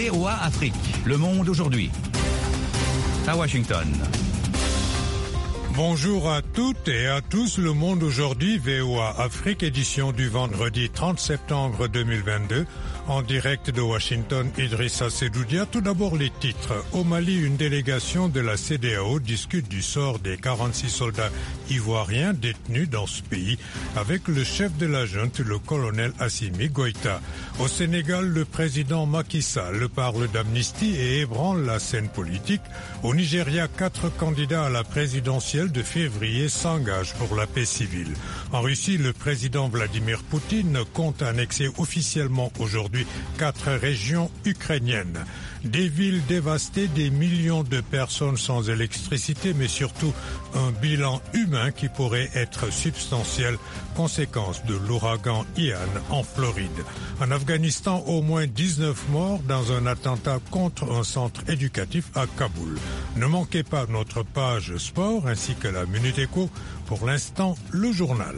VOA Afrique, le monde aujourd'hui. À Washington. Bonjour à toutes et à tous, le monde aujourd'hui, VOA Afrique, édition du vendredi 30 septembre 2022. En direct de Washington, Idrissa Sedoudia. Tout d'abord les titres. Au Mali, une délégation de la CEDEAO discute du sort des 46 soldats ivoiriens détenus dans ce pays avec le chef de la junte, le colonel Assimi Goïta. Au Sénégal, le président Macky Sall parle d'amnistie et ébranle la scène politique. Au Nigeria, 4 candidats à la présidentielle de février s'engagent pour la paix civile. En Russie, le président Vladimir Poutine compte annexer officiellement aujourd'hui 4 régions ukrainiennes. Des villes dévastées, des millions de personnes sans électricité, mais surtout un bilan humain qui pourrait être substantiel, conséquence de l'ouragan Ian en Floride. En Afghanistan, au moins 19 morts dans un attentat contre un centre éducatif à Kaboul. Ne manquez pas notre page sport ainsi que la Minute Éco. Pour l'instant, le journal.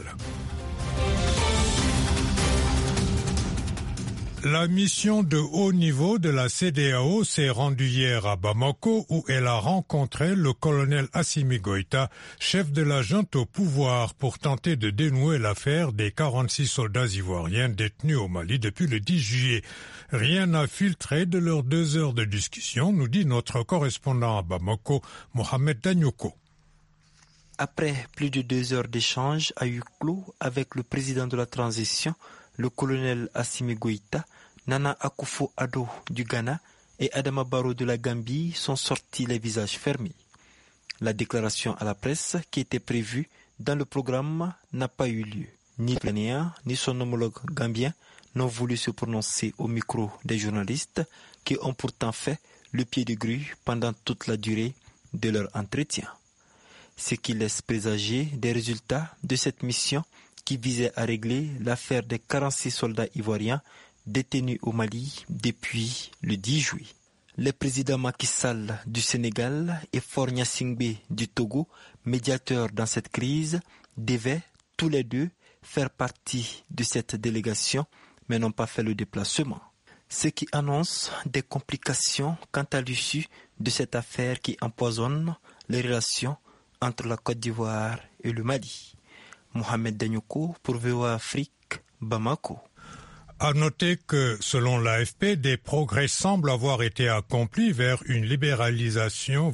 La mission de haut niveau de la CEDEAO s'est rendue hier à Bamako où elle a rencontré le colonel Assimi Goïta, chef de la junte au pouvoir, pour tenter de dénouer l'affaire des 46 soldats ivoiriens détenus au Mali depuis le 10 juillet. Rien n'a filtré de leurs 2 heures de discussion, nous dit notre correspondant à Bamako, Mohamed Danyoko. Après plus de 2 heures d'échange à huis clos avec le président de la transition, le colonel Assimi Goïta, Nana Akufo-Addo du Ghana et Adama Barrow de la Gambie sont sortis les visages fermés. La déclaration à la presse qui était prévue dans le programme n'a pas eu lieu. Ni le Ghanéen ni son homologue gambien n'ont voulu se prononcer au micro des journalistes qui ont pourtant fait le pied de grue pendant toute la durée de leur entretien. Ce qui laisse présager des résultats de cette mission qui visait à régler l'affaire des 46 soldats ivoiriens détenus au Mali depuis le 10 juillet. Les présidents Macky Sall du Sénégal et Faure Gnassingbé du Togo, médiateurs dans cette crise, devaient tous les deux faire partie de cette délégation, mais n'ont pas fait le déplacement. Ce qui annonce des complications quant à l'issue de cette affaire qui empoisonne les relations entre la Côte d'Ivoire et le Mali. Mohamed Danyoko pour VOA Afrique, Bamako. À noter que, selon l'AFP, des progrès semblent avoir été accomplis vers une libération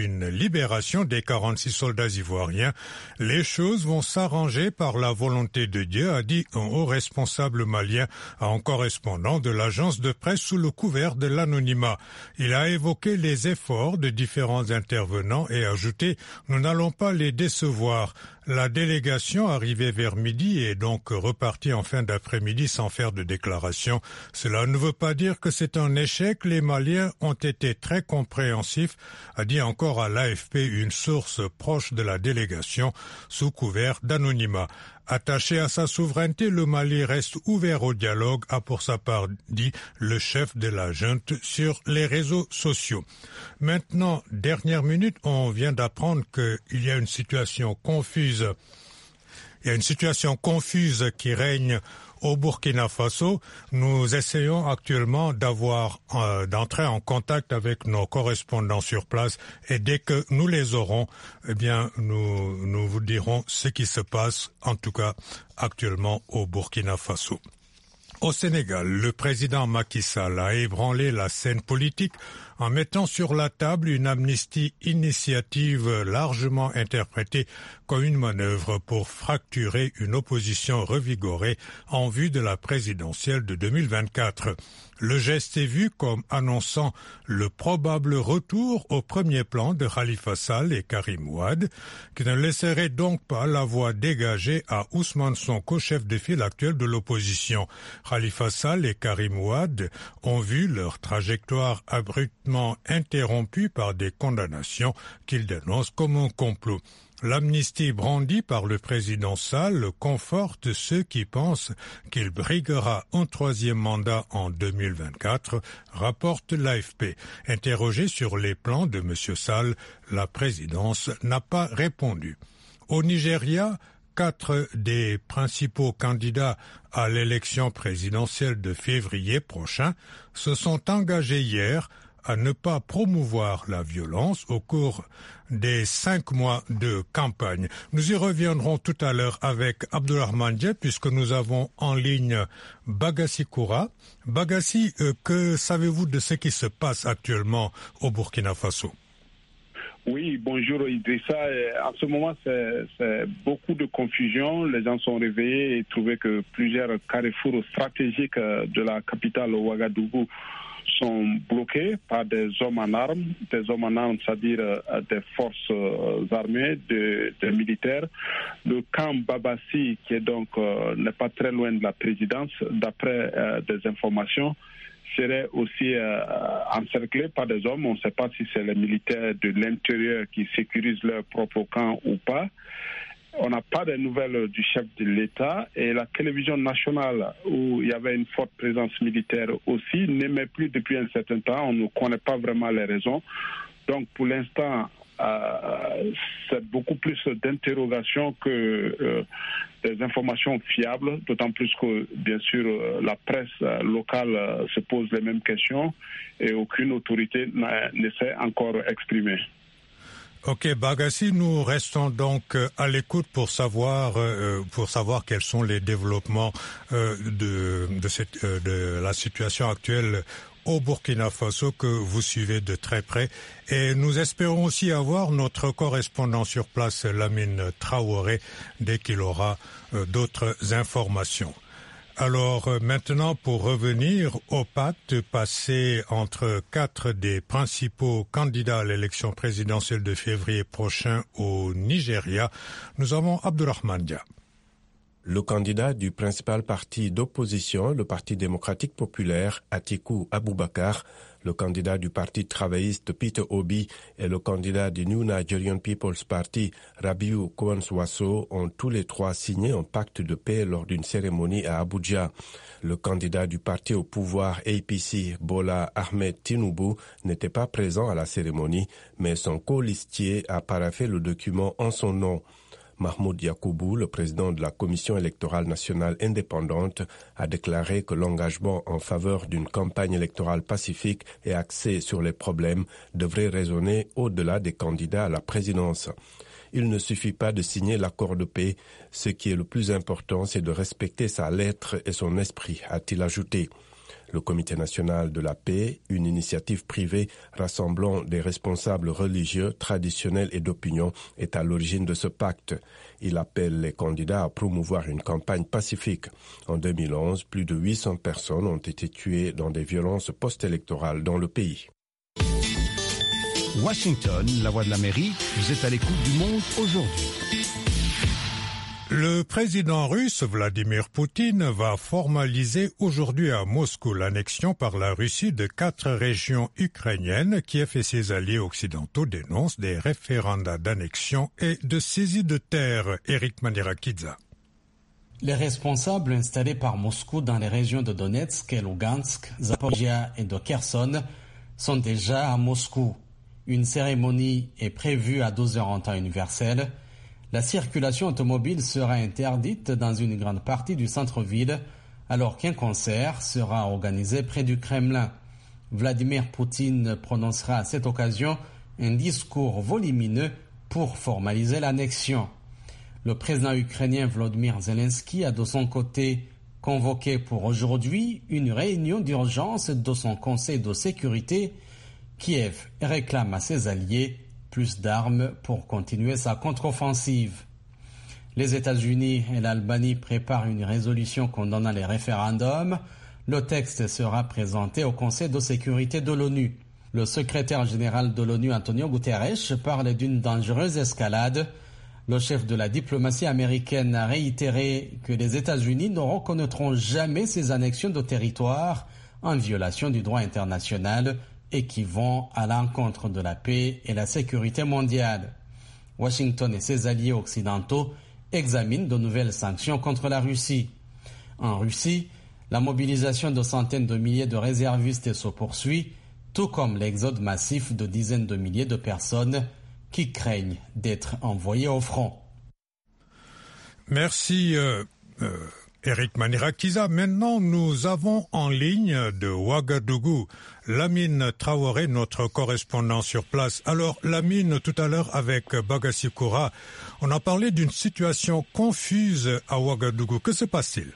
des 46 soldats ivoiriens. Les choses vont s'arranger par la volonté de Dieu, a dit un haut responsable malien à un correspondant de l'agence de presse sous le couvert de l'anonymat. Il a évoqué les efforts de différents intervenants et ajouté « Nous n'allons pas les décevoir ». La délégation, arrivée vers midi, est donc repartie en fin d'après-midi sans faire de déclaration. Cela ne veut pas dire que c'est un échec. Les Maliens ont été très compréhensifs, a dit encore à l'AFP une source proche de la délégation sous couvert d'anonymat. Attaché à sa souveraineté, le Mali reste ouvert au dialogue, a pour sa part dit le chef de la junte sur les réseaux sociaux. Maintenant, dernière minute, on vient d'apprendre qu'il y a une situation confuse. Il y a une situation confuse qui règne au Burkina Faso. Nous essayons actuellement d'entrer en contact avec nos correspondants sur place et dès que nous les aurons, eh bien, nous vous dirons ce qui se passe, en tout cas actuellement au Burkina Faso. Au Sénégal, le président Macky Sall a ébranlé la scène politique en mettant sur la table une amnistie, initiative largement interprétée comme une manœuvre pour fracturer une opposition revigorée en vue de la présidentielle de 2024. Le geste est vu comme annonçant le probable retour au premier plan de Khalifa Sall et Karim Wade, qui ne laisseraient donc pas la voie dégagée à Ousmane Sonko, chef de file actuel de l'opposition. Khalifa Sall et Karim Wade ont vu leur trajectoire abruptement interrompue par des condamnations qu'ils dénoncent comme un complot. L'amnistie brandie par le président Sall conforte ceux qui pensent qu'il briguera un troisième mandat en 2024, rapporte l'AFP. Interrogé sur les plans de M. Sall, la présidence n'a pas répondu. Au Nigeria, 4 des principaux candidats à l'élection présidentielle de février prochain se sont engagés hier à ne pas promouvoir la violence au cours des 5 mois de campagne. Nous y reviendrons tout à l'heure avec Abdourahmane Diep puisque nous avons en ligne Bagassi Koura. Bagassi, que savez-vous de ce qui se passe actuellement au Burkina Faso? Oui, bonjour Idrissa. En ce moment, c'est beaucoup de confusion. Les gens sont réveillés et trouvaient que plusieurs carrefours stratégiques de la capitale Ouagadougou sont bloqués par des hommes en armes, c'est-à-dire des forces armées, des militaires. Le camp Babassi, qui est donc n'est pas très loin de la présidence, d'après des informations, serait aussi encerclé par des hommes. On ne sait pas si c'est les militaires de l'intérieur qui sécurisent leur propre camp ou pas. On n'a pas de nouvelles du chef de l'État et la télévision nationale, où il y avait une forte présence militaire aussi, n'émet plus depuis un certain temps. On ne connaît pas vraiment les raisons. Donc pour l'instant, c'est beaucoup plus d'interrogations que des informations fiables, d'autant plus que, bien sûr, la presse locale se pose les mêmes questions et aucune autorité ne s'est encore exprimée. Ok, Bagassi, nous restons donc à l'écoute pour savoir quels sont les développements de la situation actuelle au Burkina Faso que vous suivez de très près. Et nous espérons aussi avoir notre correspondant sur place, Lamine Traoré, dès qu'il aura d'autres informations. Alors maintenant, pour revenir au pacte passé entre 4 des principaux candidats à l'élection présidentielle de février prochain au Nigeria, nous avons Abdourahmane Diep. Le candidat du principal parti d'opposition, le Parti démocratique populaire, Atiku Abubakar, le candidat du Parti travailliste Peter Obi et le candidat du New Nigerian People's Party, Rabiu Kwankwaso, ont tous les trois signé un pacte de paix lors d'une cérémonie à Abuja. Le candidat du parti au pouvoir APC, Bola Ahmed Tinubu, n'était pas présent à la cérémonie, mais son colistier a paraphé le document en son nom. Mahmoud Yacoubou, le président de la Commission électorale nationale indépendante, a déclaré que l'engagement en faveur d'une campagne électorale pacifique et axée sur les problèmes devrait résonner au-delà des candidats à la présidence. Il ne suffit pas de signer l'accord de paix, ce qui est le plus important, c'est de respecter sa lettre et son esprit, a-t-il ajouté. Le Comité national de la paix, une initiative privée rassemblant des responsables religieux, traditionnels et d'opinion, est à l'origine de ce pacte. Il appelle les candidats à promouvoir une campagne pacifique. En 2011, plus de 800 personnes ont été tuées dans des violences post-électorales dans le pays. Washington, la voix de l'Amérique, vous êtes à l'écoute du monde aujourd'hui. Le président russe Vladimir Poutine va formaliser aujourd'hui à Moscou l'annexion par la Russie de 4 régions ukrainiennes. Kiev et ses alliés occidentaux dénoncent des référendums d'annexion et de saisie de terres. Eric Manirakidze. Les responsables installés par Moscou dans les régions de Donetsk et Lugansk, Zaporizhia et de Kherson sont déjà à Moscou. Une cérémonie est prévue à 12h en temps universel. La circulation automobile sera interdite dans une grande partie du centre-ville, alors qu'un concert sera organisé près du Kremlin. Vladimir Poutine prononcera à cette occasion un discours volumineux pour formaliser l'annexion. Le président ukrainien Volodymyr Zelensky a de son côté convoqué pour aujourd'hui une réunion d'urgence de son Conseil de sécurité. Kiev réclame à ses alliés plus d'armes pour continuer sa contre-offensive. Les États-Unis et l'Albanie préparent une résolution condamnant les référendums. Le texte sera présenté au Conseil de sécurité de l'ONU. Le secrétaire général de l'ONU, Antonio Guterres, parle d'une dangereuse escalade. Le chef de la diplomatie américaine a réitéré que les États-Unis ne reconnaîtront jamais ces annexions de territoire en violation du droit international et qui vont à l'encontre de la paix et la sécurité mondiale. Washington et ses alliés occidentaux examinent de nouvelles sanctions contre la Russie. En Russie, la mobilisation de centaines de milliers de réservistes se poursuit, tout comme l'exode massif de dizaines de milliers de personnes qui craignent d'être envoyées au front. Merci Eric Manirakiza. Maintenant, nous avons en ligne de Ouagadougou Lamine Traoré, notre correspondant sur place. Alors, Lamine, tout à l'heure avec Bagassi Koura, on a parlé d'une situation confuse à Ouagadougou. Que se passe-t-il?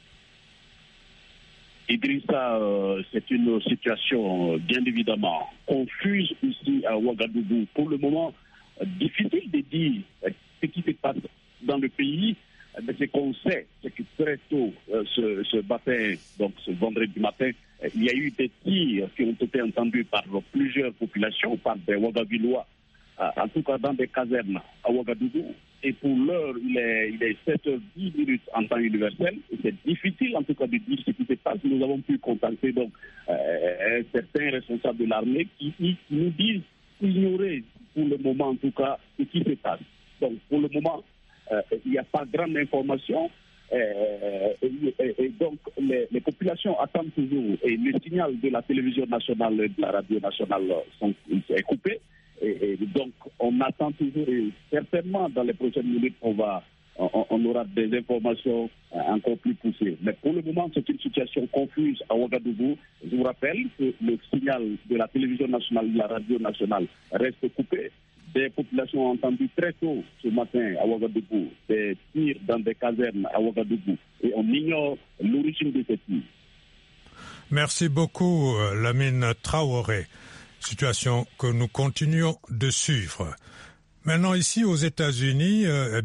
Idrissa, c'est une situation bien évidemment confuse ici à Ouagadougou. Pour le moment, difficile de dire ce qui se passe dans le pays. Mais ce qu'on sait, c'est que très tôt ce matin, donc ce vendredi matin, il y a eu des tirs qui ont été entendus par plusieurs populations, par des Ouagadougoulois, en tout cas dans des casernes à Ouagadougou. Et pour l'heure, il est 7h10 en temps universel. Et c'est difficile en tout cas de dire ce qui se passe. Nous avons pu contacter donc certains responsables de l'armée qui nous disent ignorer pour le moment en tout cas ce qui se passe. Donc pour le moment, il n'y a pas grande information. Et donc les populations attendent toujours. Et le signal de la télévision nationale et de la radio nationale est coupé. Et donc, on attend toujours, et certainement dans les prochaines minutes, on aura des informations encore plus poussées. Mais pour le moment, c'est une situation confuse à Ouagadougou. Je vous rappelle que le signal de la télévision nationale et de la radio nationale reste coupé. Des populations ont entendu très tôt ce matin à Ouagadougou des tirs dans des casernes à Ouagadougou. Et on ignore l'origine de ces tirs. Merci beaucoup, Lamine Traoré. Situation que nous continuons de suivre. Maintenant, ici aux États-Unis,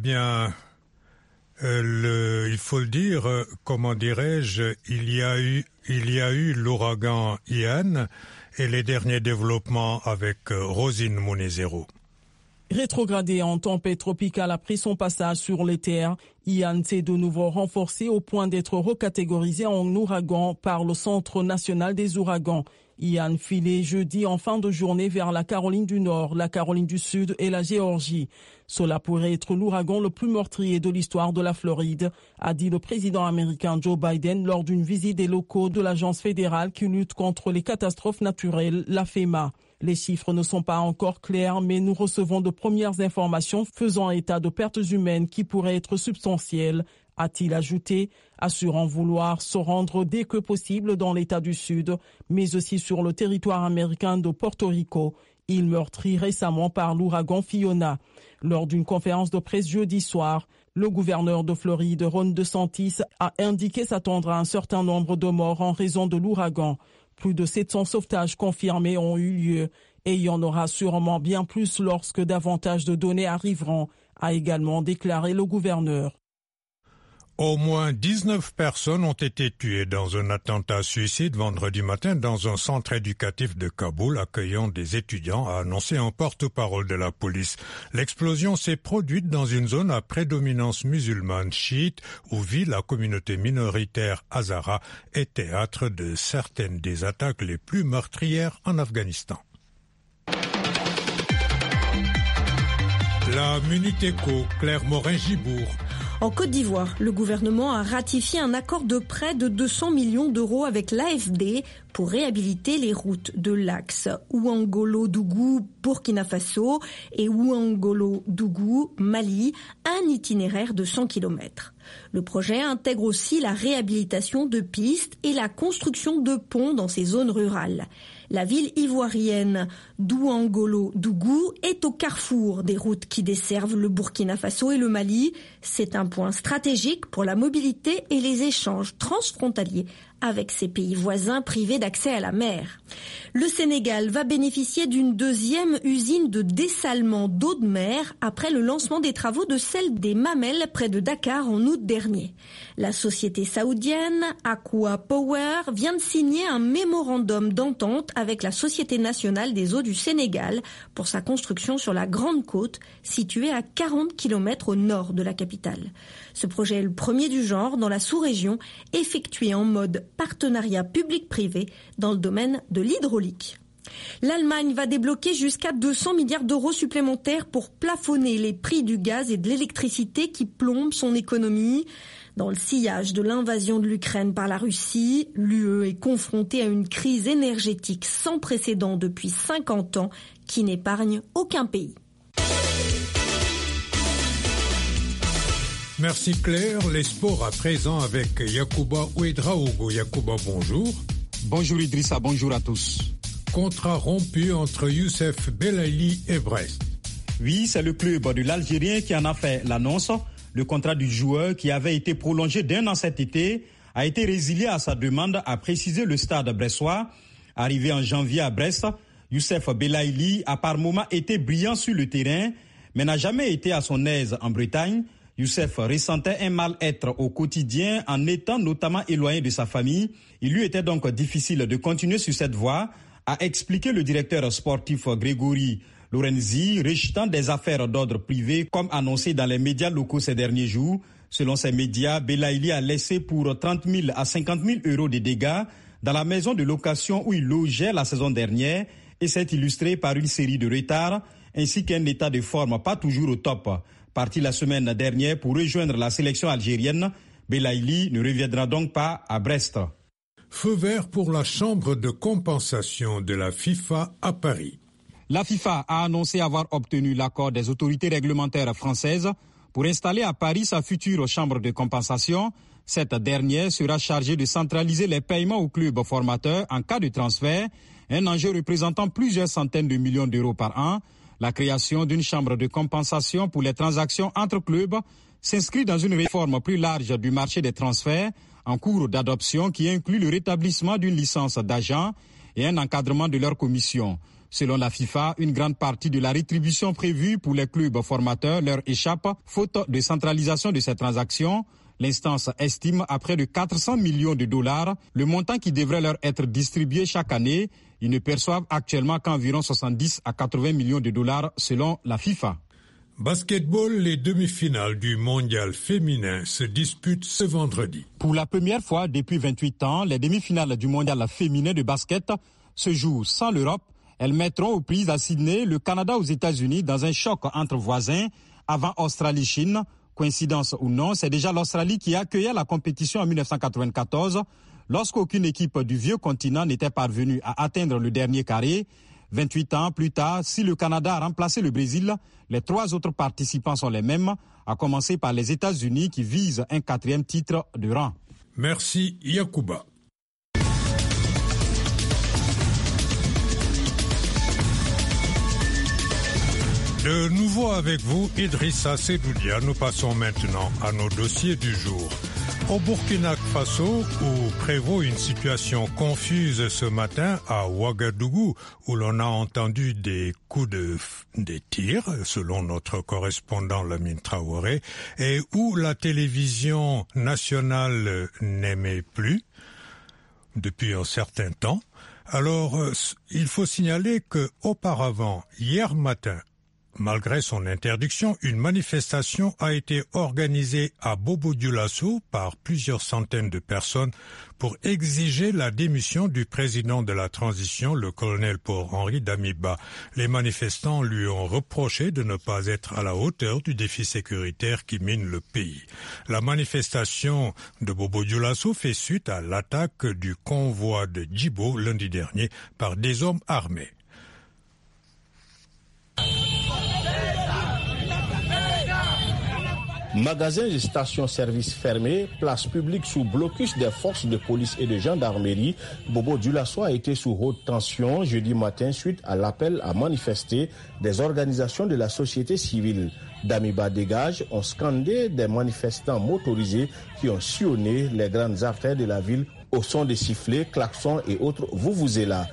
il faut le dire, comment dirais-je, il y a eu l'ouragan Ian et les derniers développements avec Rosine Mounezero. Rétrogradé en tempête tropicale après son passage sur les terres, Ian s'est de nouveau renforcé au point d'être recatégorisé en ouragan par le Centre national des ouragans. Ian filait jeudi en fin de journée vers la Caroline du Nord, la Caroline du Sud et la Géorgie. Cela pourrait être l'ouragan le plus meurtrier de l'histoire de la Floride, a dit le président américain Joe Biden lors d'une visite des locaux de l'agence fédérale qui lutte contre les catastrophes naturelles, la FEMA. Les chiffres ne sont pas encore clairs, mais nous recevons de premières informations faisant état de pertes humaines qui pourraient être substantielles, a-t-il ajouté, assurant vouloir se rendre dès que possible dans l'État du Sud, mais aussi sur le territoire américain de Porto Rico, île meurtrie récemment par l'ouragan Fiona. Lors d'une conférence de presse jeudi soir, le gouverneur de Floride, Ron DeSantis, a indiqué s'attendre à un certain nombre de morts en raison de l'ouragan. Plus de 700 sauvetages confirmés ont eu lieu et il y en aura sûrement bien plus lorsque davantage de données arriveront, a également déclaré le gouverneur. Au moins 19 personnes ont été tuées dans un attentat suicide vendredi matin dans un centre éducatif de Kaboul accueillant des étudiants, a annoncé un porte-parole de la police. L'explosion s'est produite dans une zone à prédominance musulmane chiite où vit la communauté minoritaire Hazara et théâtre de certaines des attaques les plus meurtrières en Afghanistan. La Minute Éco, Claire Morin-Gibourg. En Côte d'Ivoire, le gouvernement a ratifié un accord de prêt de 200 millions d'euros avec l'AFD pour réhabiliter les routes de l'axe Ouangolo-Dougou, Burkina Faso et Ouangolo-Dougou, Mali, un itinéraire de 100 km. Le projet intègre aussi la réhabilitation de pistes et la construction de ponts dans ces zones rurales. La ville ivoirienne d'Ouangolo-Dougou est au carrefour des routes qui desservent le Burkina Faso et le Mali. C'est un point stratégique pour la mobilité et les échanges transfrontaliers avec ces pays voisins privés d'accès à la mer. Le Sénégal va bénéficier d'une deuxième usine de dessalement d'eau de mer après le lancement des travaux de celle des Mamelles près de Dakar en août dernier. La société saoudienne Aqua Power vient de signer un mémorandum d'entente avec la Société nationale des eaux du Sénégal pour sa construction sur la Grande Côte, située à 40 km au nord de la capitale. Ce projet est le premier du genre dans la sous-région, effectué en mode partenariat public-privé dans le domaine de l'hydraulique. L'Allemagne va débloquer jusqu'à 200 milliards d'euros supplémentaires pour plafonner les prix du gaz et de l'électricité qui plombent son économie. Dans le sillage de l'invasion de l'Ukraine par la Russie, l'UE est confrontée à une crise énergétique sans précédent depuis 50 ans qui n'épargne aucun pays. Merci Claire. Les sports à présent avec Yacouba Ouedraogo. Yacouba, bonjour. Bonjour Idrissa, bonjour à tous. Contrat rompu entre Youssef Belaïli et Brest. Oui, c'est le club de l'Algérien qui en a fait l'annonce. Le contrat du joueur qui avait été prolongé d'1 an cet été a été résilié à sa demande, a précisé le stade bressois. Arrivé en janvier à Brest, Youssef Belaïli a par moments été brillant sur le terrain, mais n'a jamais été à son aise en Bretagne. Youssef ressentait un mal-être au quotidien en étant notamment éloigné de sa famille. Il lui était donc difficile de continuer sur cette voie, a expliqué le directeur sportif Grégory Lorenzi, rejetant des affaires d'ordre privé comme annoncé dans les médias locaux ces derniers jours. Selon ces médias, Belaïli a laissé pour 30 000 à 50 000 euros de dégâts dans la maison de location où il logeait la saison dernière et s'est illustré par une série de retards ainsi qu'un état de forme pas toujours au top. Parti la semaine dernière pour rejoindre la sélection algérienne, Belaïli ne reviendra donc pas à Brest. Feu vert pour la chambre de compensation de la FIFA à Paris. La FIFA a annoncé avoir obtenu l'accord des autorités réglementaires françaises pour installer à Paris sa future chambre de compensation. Cette dernière sera chargée de centraliser les paiements aux clubs formateurs en cas de transfert, un enjeu représentant plusieurs centaines de millions d'euros par an. La création d'une chambre de compensation pour les transactions entre clubs s'inscrit dans une réforme plus large du marché des transferts en cours d'adoption qui inclut le rétablissement d'une licence d'agent et un encadrement de leur commission. Selon la FIFA, une grande partie de la rétribution prévue pour les clubs formateurs leur échappe, faute de centralisation de ces transactions. L'instance estime à près de 400 millions de dollars le montant qui devrait leur être distribué chaque année. Ils ne perçoivent actuellement qu'environ 70 à 80 millions de dollars selon la FIFA. Basketball, les demi-finales du mondial féminin se disputent ce vendredi. Pour la première fois depuis 28 ans, les demi-finales du mondial féminin de basket se jouent sans l'Europe. Elles mettront aux prises à Sydney le Canada aux États-Unis dans un choc entre voisins avant Australie-Chine. Coïncidence ou non, c'est déjà l'Australie qui accueillait la compétition en 1994, lorsqu'aucune équipe du vieux continent n'était parvenue à atteindre le dernier carré. 28 ans plus tard, si le Canada a remplacé le Brésil, les 3 autres participants sont les mêmes, à commencer par les États-Unis qui visent un 4e titre de rang. Merci Yacouba. De nouveau avec vous, Idrissa Sedoudia. Nous passons maintenant à nos dossiers du jour. Au Burkina Faso, où prévaut une situation confuse ce matin à Ouagadougou, où l'on a entendu des coups des tirs, selon notre correspondant Lamine Traoré, et où la télévision nationale n'aimait plus depuis un certain temps. Alors, il faut signaler que auparavant, hier matin, malgré son interdiction, une manifestation a été organisée à Bobo-Dioulasso par plusieurs centaines de personnes pour exiger la démission du président de la transition, le colonel Paul-Henri Damiba. Les manifestants lui ont reproché de ne pas être à la hauteur du défi sécuritaire qui mine le pays. La manifestation de Bobo-Dioulasso fait suite à l'attaque du convoi de Djibo lundi dernier par des hommes armés. Magasins et stations-service fermés, places publiques sous blocus des forces de police et de gendarmerie, Bobo-Dioulasso a été sous haute tension jeudi matin suite à l'appel à manifester des organisations de la société civile. Damiba dégage ont scandé des manifestants motorisés qui ont sillonné les grandes artères de la ville au son des sifflets, klaxons et autres vuvuzelas.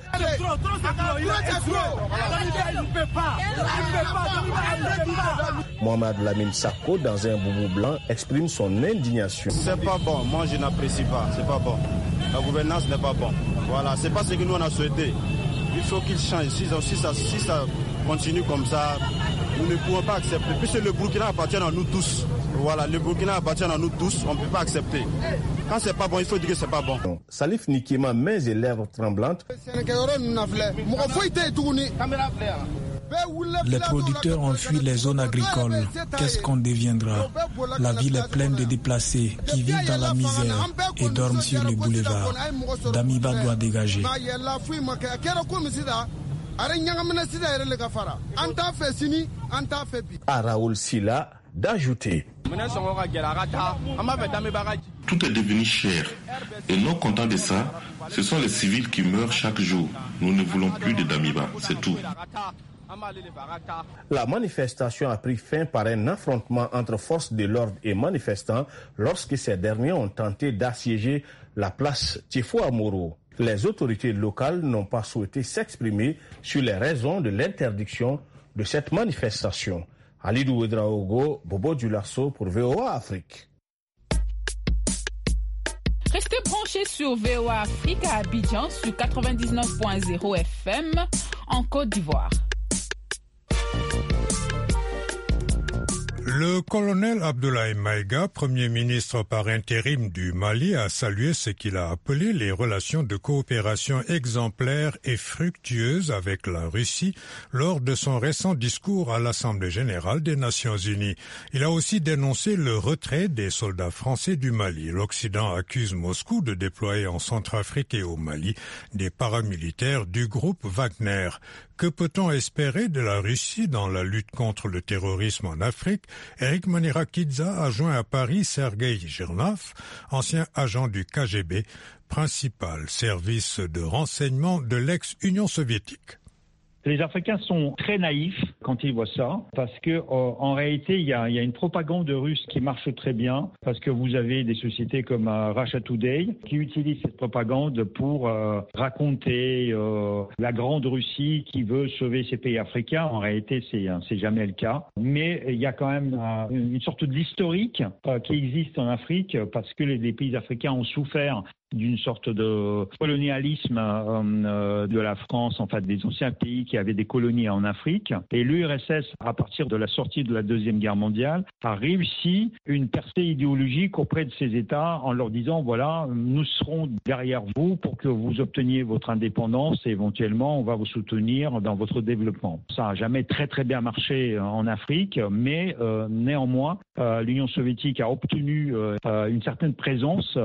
Mohamed Lamine Sakko, dans un boubou blanc, exprime son indignation. C'est pas bon, moi je n'apprécie pas, c'est pas bon. La gouvernance n'est pas bon. Voilà, c'est pas ce que nous on a souhaité. Il faut qu'il change. Si ça continue comme ça, nous ne pouvons pas accepter. Puisque le Burkina appartient à nous tous. Voilà, le Burkina appartient à nous tous, on ne peut pas accepter. Quand c'est pas bon, il faut dire que c'est pas bon. Salif Nikema, mains et lèvres tremblantes. Les producteurs ont fui les zones agricoles. Qu'est-ce qu'on deviendra? La ville est pleine de déplacés qui vivent dans la misère et dorment sur les boulevards. Damiba doit dégager. À Raoul Silla, d'ajouter. Tout est devenu cher. Et non content de ça, ce sont les civils qui meurent chaque jour. Nous ne voulons plus de Damiba, c'est tout. La manifestation a pris fin par un affrontement entre forces de l'ordre et manifestants lorsque ces derniers ont tenté d'assiéger la place Tiefo Amoro. Les autorités locales n'ont pas souhaité s'exprimer sur les raisons de l'interdiction de cette manifestation. Alidou Ouedraogo, Bobo Dioulasso pour VOA Afrique. Restez branchés sur VOA Afrique à Abidjan sur 99.0 FM en Côte d'Ivoire. Le colonel Abdoulaye Maïga, Premier ministre par intérim du Mali, a salué ce qu'il a appelé les relations de coopération exemplaires et fructueuses avec la Russie lors de son récent discours à l'Assemblée générale des Nations unies. Il a aussi dénoncé le retrait des soldats français du Mali. L'Occident accuse Moscou de déployer en Centrafrique et au Mali des paramilitaires du groupe Wagner. Que peut-on espérer de la Russie dans la lutte contre le terrorisme en Afrique? Eric Manirakidze a joint à Paris Sergueï Girnov, ancien agent du KGB, principal service de renseignement de l'ex-Union soviétique. Les Africains sont très naïfs quand ils voient ça, parce que en réalité, il y a une propagande russe qui marche très bien, parce que vous avez des sociétés comme Russia Today qui utilisent cette propagande pour raconter la grande Russie qui veut sauver ces pays africains. En réalité, c'est jamais le cas. Mais il y a quand même une sorte d'historique qui existe en Afrique, parce que les pays africains ont souffert d'une sorte de colonialisme de la France, en fait, des anciens pays qui avaient des colonies en Afrique. Et l'URSS, à partir de la sortie de la Deuxième Guerre mondiale, a réussi une percée idéologique auprès de ces États en leur disant, voilà, nous serons derrière vous pour que vous obteniez votre indépendance et éventuellement, on va vous soutenir dans votre développement. Ça n'a jamais très très bien marché en Afrique, mais néanmoins, l'Union soviétique a obtenu une certaine présence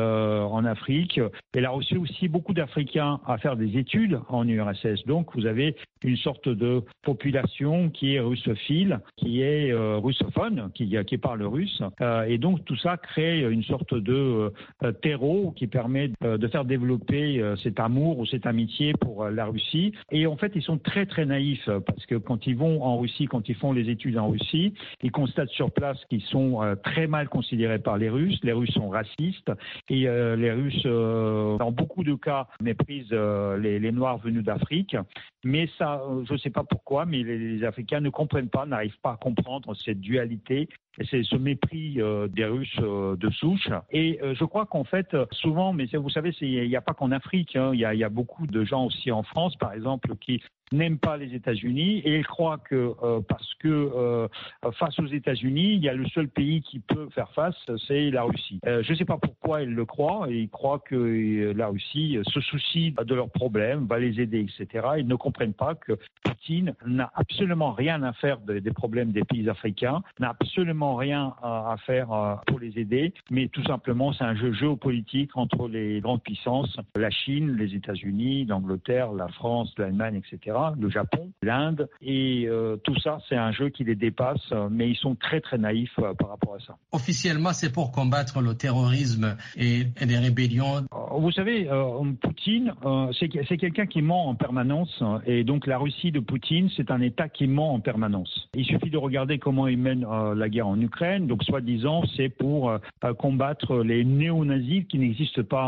en Afrique. Elle a reçu aussi beaucoup d'Africains à faire des études en URSS. Donc, vous avez une sorte de population qui est russophile, qui est russophone, qui parle russe. Et donc, tout ça crée une sorte de terreau qui permet de faire développer cet amour ou cette amitié pour la Russie. Et en fait, ils sont très, très naïfs parce que quand ils vont en Russie, quand ils font les études en Russie, ils constatent sur place qu'ils sont très mal considérés par les Russes. Les Russes sont racistes et les Russes, dans beaucoup de cas, méprisent les Noirs venus d'Afrique. Mais ça, je ne sais pas pourquoi, mais les Africains ne comprennent pas, n'arrivent pas à comprendre cette dualité. Et c'est ce mépris des Russes de souche. Et je crois qu'en fait, souvent, mais vous savez, il n'y a pas qu'en Afrique, hein, il y a beaucoup de gens aussi en France, par exemple, qui n'aiment pas les États-Unis et ils croient que parce que face aux États-Unis, il y a le seul pays qui peut faire face, c'est la Russie. Je ne sais pas pourquoi ils le croient. Ils croient que la Russie se soucie de leurs problèmes, va les aider, etc. Ils ne comprennent pas que Poutine n'a absolument rien à faire des problèmes des pays africains, n'a absolument rien à faire pour les aider, mais tout simplement c'est un jeu géopolitique entre les grandes puissances, la Chine, les États-Unis, l'Angleterre, la France, l'Allemagne, etc., le Japon, l'Inde, et tout ça c'est un jeu qui les dépasse, mais ils sont très très naïfs par rapport à ça. Officiellement, c'est pour combattre le terrorisme et les rébellions. Vous savez, Poutine, c'est quelqu'un qui ment en permanence, et donc la Russie de Poutine, c'est un État qui ment en permanence. Il suffit de regarder comment il mène la guerre en Ukraine, donc soi-disant c'est pour combattre les néo-nazis qui n'existent pas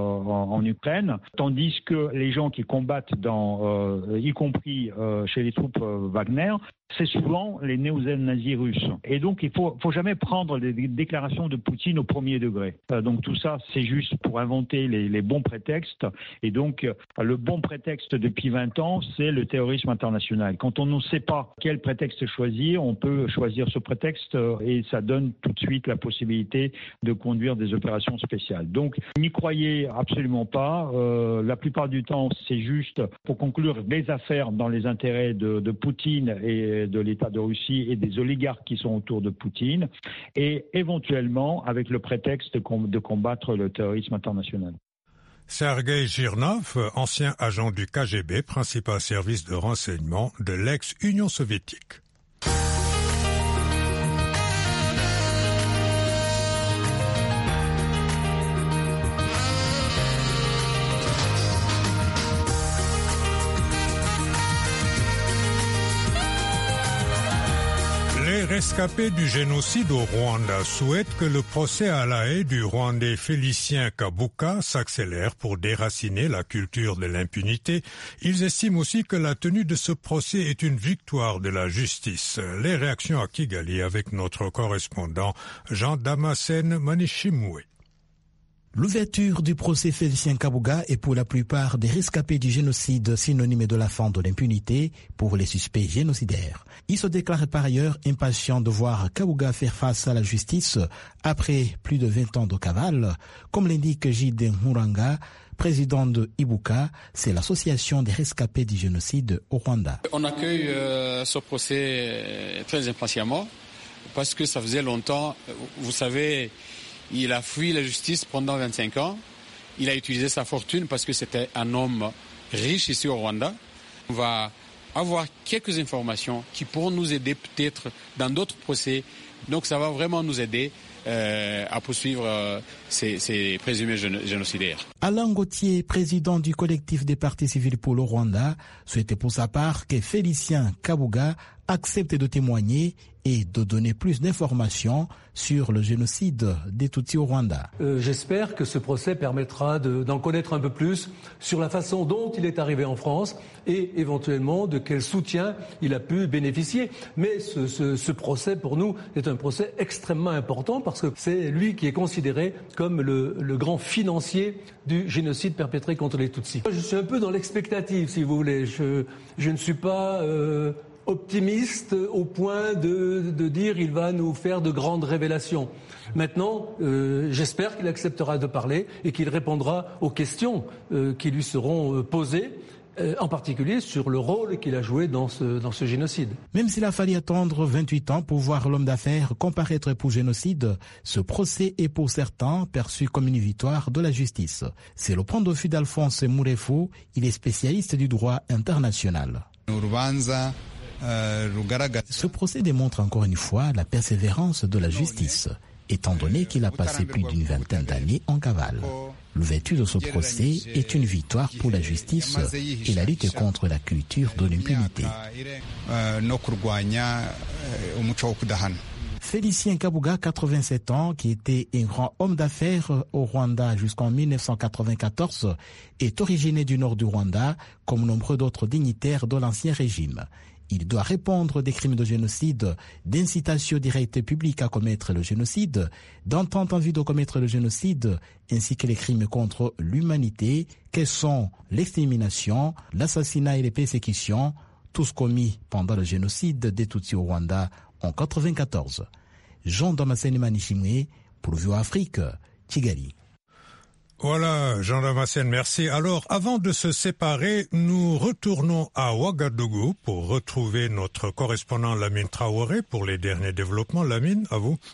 en Ukraine, tandis que les gens qui combattent y compris chez les troupes Wagner, c'est souvent les néo-nazis russes. Et donc, il faut jamais prendre les déclarations de Poutine au premier degré. Donc, tout ça, c'est juste pour inventer les bons prétextes. Et donc, le bon prétexte depuis 20 ans, c'est le terrorisme international. Quand on ne sait pas quel prétexte choisir, on peut choisir ce prétexte et ça donne tout de suite la possibilité de conduire des opérations spéciales. Donc, n'y croyez absolument pas. La plupart du temps, c'est juste pour conclure des affaires dans les intérêts de Poutine et de l'État de Russie et des oligarques qui sont autour de Poutine, et éventuellement avec le prétexte de combattre le terrorisme international. Sergueï Girnov, ancien agent du KGB, principal service de renseignement de l'ex-Union soviétique. rescapés du génocide au Rwanda souhaitent que le procès à La Haye du Rwandais Félicien Kabuga s'accélère pour déraciner la culture de l'impunité. Ils estiment aussi que la tenue de ce procès est une victoire de la justice. Les réactions à Kigali avec notre correspondant Jean-Damascène Manishimwe. L'ouverture du procès Félicien Kabuga est pour la plupart des rescapés du génocide synonyme de la fin de l'impunité pour les suspects génocidaires. Ils se déclarent par ailleurs impatients de voir Kabuga faire face à la justice après plus de 20 ans de cavale. Comme l'indique Jide Muranga, président de Ibuka, c'est l'association des rescapés du génocide au Rwanda. On accueille ce procès très impatiemment parce que ça faisait longtemps, vous savez, il a fui la justice pendant 25 ans. Il a utilisé sa fortune parce que c'était un homme riche ici au Rwanda. On va avoir quelques informations qui pourront nous aider peut-être dans d'autres procès. Donc ça va vraiment nous aider à poursuivre ces présumés génocidaires. Alain Gauthier, président du collectif des partis civils pour le Rwanda, souhaitait pour sa part que Félicien Kabuga accepte de témoigner et de donner plus d'informations sur le génocide des Tutsis au Rwanda. J'espère que ce procès permettra d'en connaître un peu plus sur la façon dont il est arrivé en France et éventuellement de quel soutien il a pu bénéficier. Mais ce procès pour nous est un procès extrêmement important parce que c'est lui qui est considéré comme le grand financier du génocide perpétré contre les Tutsis. Je suis un peu dans l'expectative, si vous voulez. Je ne suis pas optimiste au point de dire il va nous faire de grandes révélations. Maintenant, j'espère qu'il acceptera de parler et qu'il répondra aux questions qui lui seront posées, en particulier sur le rôle qu'il a joué dans ce génocide. Même s'il a fallu attendre 28 ans pour voir l'homme d'affaires comparaître pour génocide, ce procès est pour certains perçu comme une victoire de la justice. C'est le point de vue d'Alphonse Mourefu, il est spécialiste du droit international. Ce procès démontre encore une fois la persévérance de la justice, étant donné qu'il a passé plus d'une vingtaine d'années en cavale. L'ouverture de ce procès est une victoire pour la justice et la lutte contre la culture de l'impunité. Félicien Kabuga, 87 ans, qui était un grand homme d'affaires au Rwanda jusqu'en 1994, est originaire du nord du Rwanda, comme nombreux d'autres dignitaires de l'ancien régime. Il doit répondre des crimes de génocide, d'incitation directe publique à commettre le génocide, d'entente en vue de commettre le génocide, ainsi que les crimes contre l'humanité, que sont l'extermination, l'assassinat et les persécutions, tous commis pendant le génocide des Tutsis au Rwanda en 1994. Jean-Damascène Manishimwe, pour VOA Afrique, Kigali. Voilà, Jean-Damascène, merci. Alors, avant de se séparer, nous retournons à Ouagadougou pour retrouver notre correspondant Lamine Traoré pour les derniers développements. Lamine, à vous.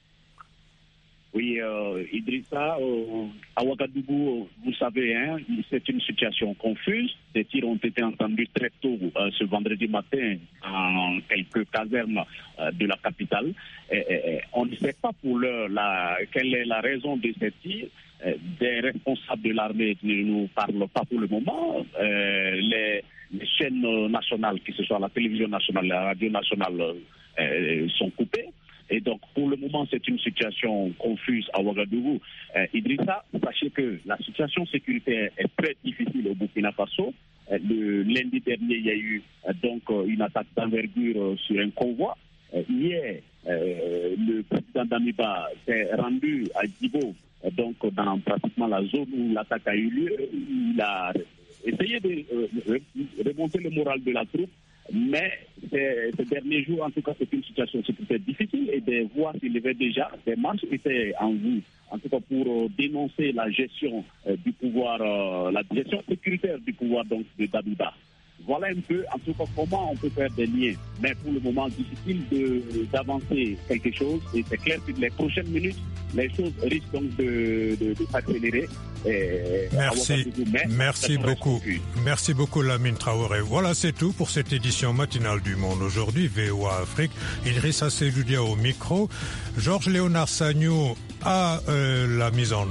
Oui, Idrissa, à Ouagadougou, vous savez, c'est une situation confuse. Des tirs ont été entendus très tôt ce vendredi matin dans quelques casernes de la capitale. On ne sait pas pour l'heure quelle est la raison de ces tirs. Des responsables de l'armée ne nous parlent pas pour le moment. Les chaînes nationales, que ce soit la télévision nationale, la radio nationale, sont coupées. Et donc, pour le moment, c'est une situation confuse à Ouagadougou. Idrissa, sachez que la situation sécuritaire est très difficile au Burkina Faso. Le lundi dernier, il y a eu donc une attaque d'envergure sur un convoi. Hier, le président Damiba s'est rendu à Djibo, donc dans pratiquement la zone où l'attaque a eu lieu. Il a essayé de remonter le moral de la troupe, mais ces derniers jours, en tout cas, c'est une situation sécuritaire difficile et des voix s'élevaient déjà, des marches étaient en vue, en tout cas pour dénoncer la gestion du pouvoir, la gestion sécuritaire du pouvoir donc de Damiba. Voilà un peu, en tout cas, comment on peut faire des liens. Mais pour le moment, difficile d'avancer quelque chose. Et c'est clair que les prochaines minutes, les choses risquent donc de s'accélérer. Merci beaucoup. Merci beaucoup, Lamine Traoré. Voilà, c'est tout pour cette édition matinale du Monde aujourd'hui, VOA Afrique. Idrissa Seloudia au micro. Georges Léonard Sagnou à la mise en